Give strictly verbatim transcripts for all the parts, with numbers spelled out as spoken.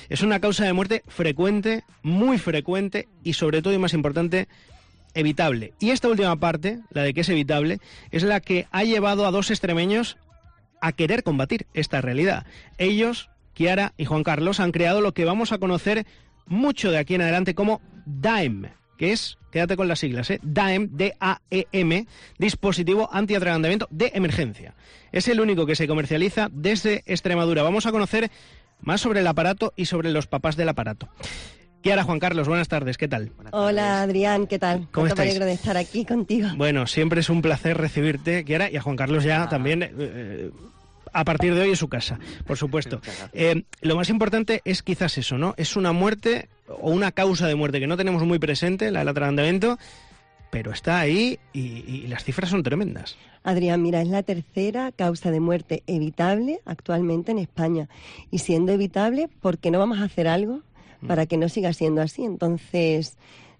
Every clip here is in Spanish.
Es una causa de muerte frecuente, muy frecuente y sobre todo y más importante, evitable. Y esta última parte, la de que es evitable, es la que ha llevado a dos extremeños a querer combatir esta realidad. Ellos, Kiara y Juan Carlos, han creado lo que vamos a conocer mucho de aquí en adelante como D A E M, que es, quédate con las siglas, ¿eh? D A E M, D A E M, dispositivo antiatragantamiento de emergencia. Es el único que se comercializa desde Extremadura. Vamos a conocer más sobre el aparato y sobre los papás del aparato. Kiara, Juan Carlos, buenas tardes, ¿qué tal? Hola, Adrián, ¿qué tal? ¿Cómo estáis? Me alegro de estar aquí contigo. Bueno, siempre es un placer recibirte, Kiara, y a Juan Carlos ya ah. también, eh, a partir de hoy, en su casa, por supuesto. Eh, lo más importante es quizás eso, ¿no? Es una muerte o una causa de muerte que no tenemos muy presente, la del atragantamiento, pero está ahí y, y las cifras son tremendas. Adrián, mira, es la tercera causa de muerte evitable actualmente en España. Y siendo evitable, ¿por qué no vamos a hacer algo para que no siga siendo así? Entonces,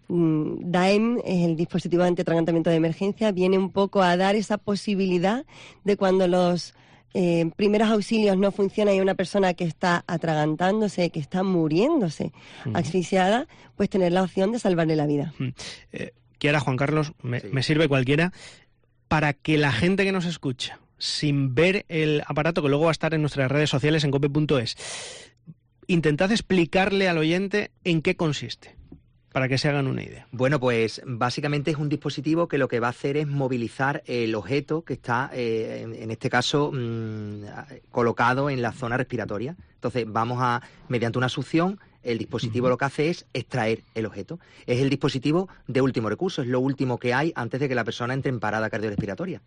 D A E M es el dispositivo de antiatragantamiento de emergencia, viene un poco a dar esa posibilidad de cuando los eh, primeros auxilios no funcionan y hay una persona que está atragantándose, que está muriéndose, uh-huh. asfixiada, pues tener la opción de salvarle la vida. Uh-huh. Eh, Kiara, Juan Carlos, me, sí. me sirve cualquiera, para que la gente que nos escucha, sin ver el aparato, que luego va a estar en nuestras redes sociales en cope punto es, intentad explicarle al oyente en qué consiste, para que se hagan una idea. Bueno, pues básicamente es un dispositivo que lo que va a hacer es movilizar el objeto que está, eh, en, en este caso, mmm, colocado en la zona respiratoria. Entonces vamos a, mediante una succión, el dispositivo uh-huh. lo que hace es extraer el objeto. Es el dispositivo de último recurso, es lo último que hay antes de que la persona entre en parada cardiorrespiratoria.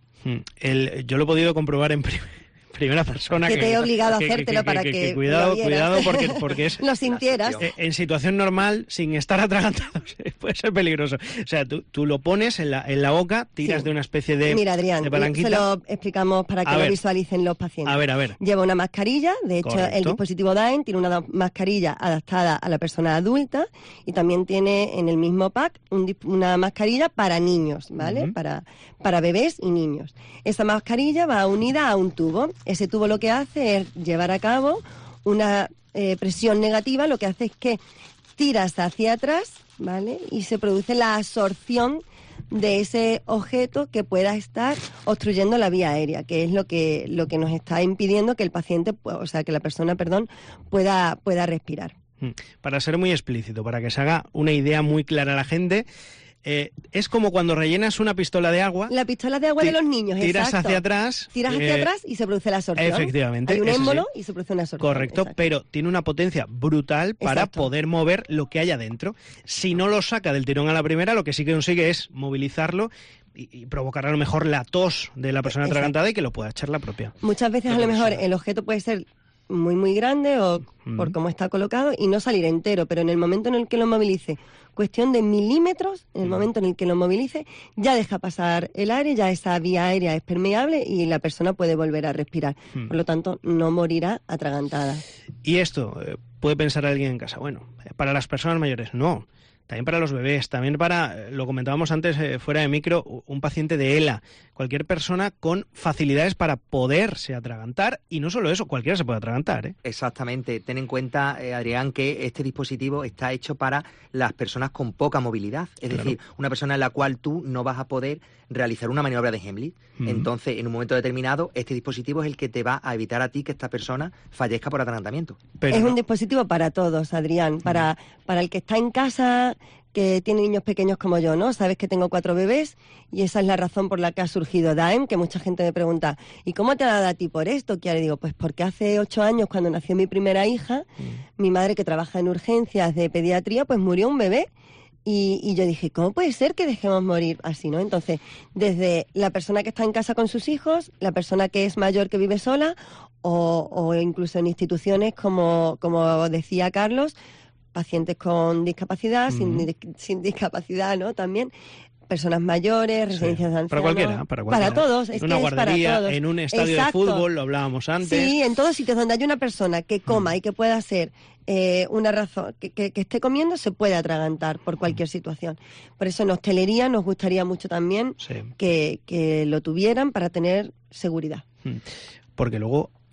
El, yo lo he podido comprobar en primer... primera persona que, que te he obligado que, a hacértelo que, que, para que, que, que cuidado, lo cuidado porque, porque es lo sintieras. En situación normal, sin estar atragantado, puede ser peligroso. O sea, tú, tú lo pones en la, en la boca, tiras sí. de una especie de, Mira, Adrián, de palanquita. Se lo explicamos para que a lo ver. visualicen los pacientes. A ver, a ver. Lleva una mascarilla, de hecho Correcto. El dispositivo D A E M tiene una mascarilla adaptada a la persona adulta y también tiene en el mismo pack un, una mascarilla para niños, ¿vale? Uh-huh. Para, para bebés y niños. Esa mascarilla va unida a un tubo. Ese tubo lo que hace es llevar a cabo una eh, presión negativa, lo que hace es que tiras hacia atrás, ¿vale? Y se produce la absorción de ese objeto que pueda estar obstruyendo la vía aérea, que es lo que lo que nos está impidiendo que el paciente, o sea, que la persona, perdón, pueda pueda respirar. Para ser muy explícito, para que se haga una idea muy clara a la gente, Eh, es como cuando rellenas una pistola de agua. La pistola de agua de los niños, tiras exacto. hacia atrás. Tiras hacia eh, atrás y se produce la absorción. Efectivamente. Hay un émbolo sí. y se produce una absorción. Correcto, exacto. pero tiene una potencia brutal para exacto. poder mover lo que hay adentro. Si no lo saca del tirón a la primera, lo que sí que consigue es movilizarlo y, y provocar a lo mejor la tos de la persona atragantada y que lo pueda echar la propia. Muchas veces a lo mejor el objeto puede ser muy muy grande o mm. por cómo está colocado y no salir entero, pero en el momento en el que lo movilice, cuestión de milímetros, en el mm. momento en el que lo movilice, ya deja pasar el aire, ya esa vía aérea es permeable y la persona puede volver a respirar. Mm. Por lo tanto, no morirá atragantada. Y esto, eh, puede pensar alguien en casa, bueno, para las personas mayores, no. También para los bebés, también para, lo comentábamos antes eh, fuera de micro, un paciente de ELA, cualquier persona con facilidades para poderse atragantar, y no solo eso, cualquiera se puede atragantar, ¿eh? Exactamente. Ten en cuenta, eh, Adrián, que este dispositivo está hecho para las personas con poca movilidad, es claro. decir, una persona en la cual tú no vas a poder realizar una maniobra de Heimlich. Uh-huh. Entonces, en un momento determinado, este dispositivo es el que te va a evitar a ti que esta persona fallezca por atragantamiento. Pero es no. un dispositivo para todos, Adrián, para, uh-huh. para el que está en casa, que tiene niños pequeños como yo, ¿no? Sabes que tengo cuatro bebés y esa es la razón por la que ha surgido D A E M, que mucha gente me pregunta, ¿y cómo te ha dado a ti por esto? Que le digo, pues porque hace ocho años, cuando nació mi primera hija, mm. mi madre, que trabaja en urgencias de pediatría, pues murió un bebé. Y, y yo dije, ¿cómo puede ser que dejemos morir así, no? Entonces, desde la persona que está en casa con sus hijos, la persona que es mayor que vive sola, o, o incluso en instituciones como, como decía Carlos, pacientes con discapacidad, mm. sin, sin discapacidad, ¿no? También personas mayores, residencias sí. de ancianos. Para cualquiera, para cualquiera. Para todos, es en una que guardería, es para todos. En un estadio Exacto. de fútbol, lo hablábamos antes. Sí, en todos sitios donde hay una persona que coma mm. y que pueda ser eh, una razón, que, que, que esté comiendo, se puede atragantar por cualquier mm. situación. Por eso en hostelería nos gustaría mucho también sí. que, que lo tuvieran para tener seguridad. Mm. Porque luego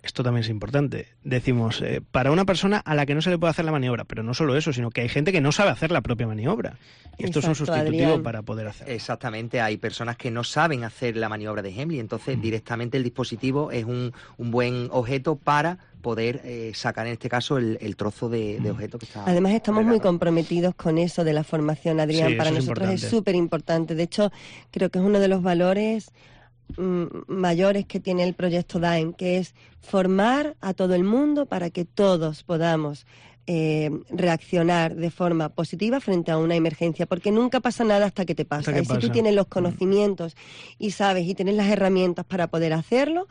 esto también es importante, decimos, eh, para una persona a la que no se le puede hacer la maniobra, pero no solo eso, sino que hay gente que no sabe hacer la propia maniobra. Y esto Exacto, es un sustitutivo Adrián. para poder hacerlo. Exactamente, hay personas que no saben hacer la maniobra de Hemley, entonces Mm. directamente el dispositivo es un, un buen objeto para poder eh, sacar en este caso el, el trozo de, de objeto que está... Además estamos muy colgado. comprometidos con eso de la formación, Adrián. Sí, Para eso es nosotros es importante. súper importante. De hecho, creo que es uno de los valores mm, mayores que tiene el proyecto DAEM, que es formar a todo el mundo para que todos podamos eh, reaccionar de forma positiva frente a una emergencia, porque nunca pasa nada hasta que te pasa. Hasta que Y si tú pasa. tienes los conocimientos y sabes y tienes las herramientas para poder hacerlo,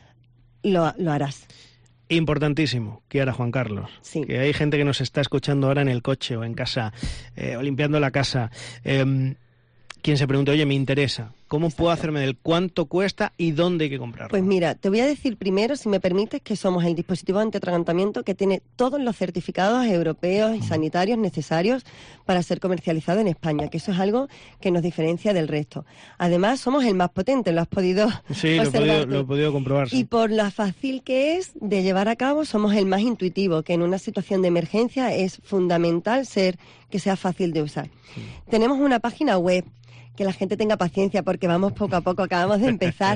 lo, lo harás. Importantísimo, Kiara, Juan Carlos, Sí. que hay gente que nos está escuchando ahora en el coche o en casa, eh, o limpiando la casa, eh, quien se pregunte, oye, me interesa, ¿cómo puedo hacerme del cuánto cuesta y dónde hay que comprarlo? Pues mira, te voy a decir primero, si me permites, que somos el dispositivo antiatragantamiento que tiene todos los certificados europeos y sanitarios necesarios para ser comercializado en España, que eso es algo que nos diferencia del resto. Además, somos el más potente, lo has podido Sí, lo he, observar podido, tú. lo he podido comprobar. sí. Y por la fácil que es de llevar a cabo, somos el más intuitivo, que en una situación de emergencia es fundamental ser que sea fácil de usar. Tenemos una página web, que la gente tenga paciencia porque vamos poco a poco, acabamos de empezar,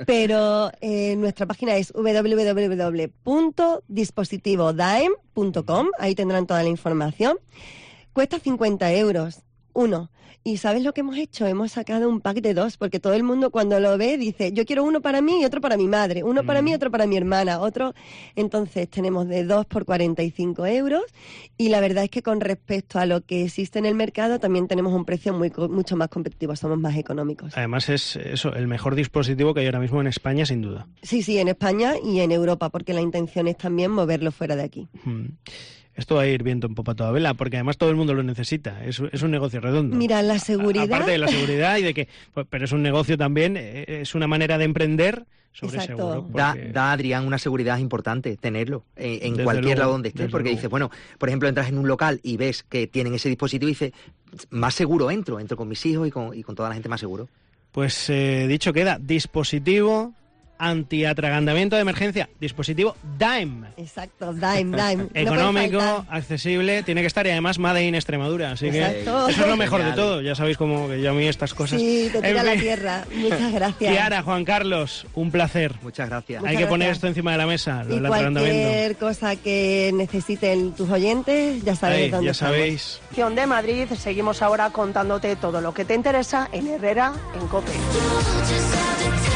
pero eh, nuestra página es doble u doble u doble u punto dispositivo daem punto com, ahí tendrán toda la información. Cuesta cincuenta euros, uno. ¿Y sabes lo que hemos hecho? Hemos sacado un pack de dos, porque todo el mundo cuando lo ve dice, yo quiero uno para mí y otro para mi madre, uno para mí y otro para mi hermana, otro... Entonces tenemos de dos por cuarenta y cinco euros, y la verdad es que con respecto a lo que existe en el mercado también tenemos un precio muy, co- mucho más competitivo, somos más económicos. Además es eso, el mejor dispositivo que hay ahora mismo en España, sin duda. Sí, sí, en España y en Europa, porque la intención es también moverlo fuera de aquí. Mm. Esto va a ir viento en popa toda vela, porque además todo el mundo lo necesita. Es, es un negocio redondo. Mira, la A- seguridad... Aparte de la seguridad y de que... pues, pero es un negocio también, eh, es una manera de emprender sobre Exacto. seguro. Da, porque- da, Adrián, una seguridad importante tenerlo en, en Desde cualquier luego, lado donde estés, desde porque luego. dices, bueno, por ejemplo, entras en un local y ves que tienen ese dispositivo y dices, más seguro entro, entro con mis hijos y con, y con toda la gente más seguro. Pues eh, dicho queda, dispositivo antiatragantamiento de emergencia, dispositivo DAEM. Exacto, Daem, Daem. No puede Económico, faltar. accesible, tiene que estar y además Made in Extremadura. Así que Exacto. eso es lo mejor de Genial. todo. Ya sabéis cómo que yo a mí estas cosas... Sí, te tira En a la fin. tierra. Muchas gracias. Kiara, Juan Carlos, un placer. Muchas gracias. Muchas Hay que poner gracias. esto encima de la mesa, lo Y del atragantamiento. cualquier cosa que necesiten tus oyentes, ya sabéis Ahí, dónde ya estamos. sabéis. De Madrid, seguimos ahora contándote todo lo que te interesa en Herrera en COPE. Just have to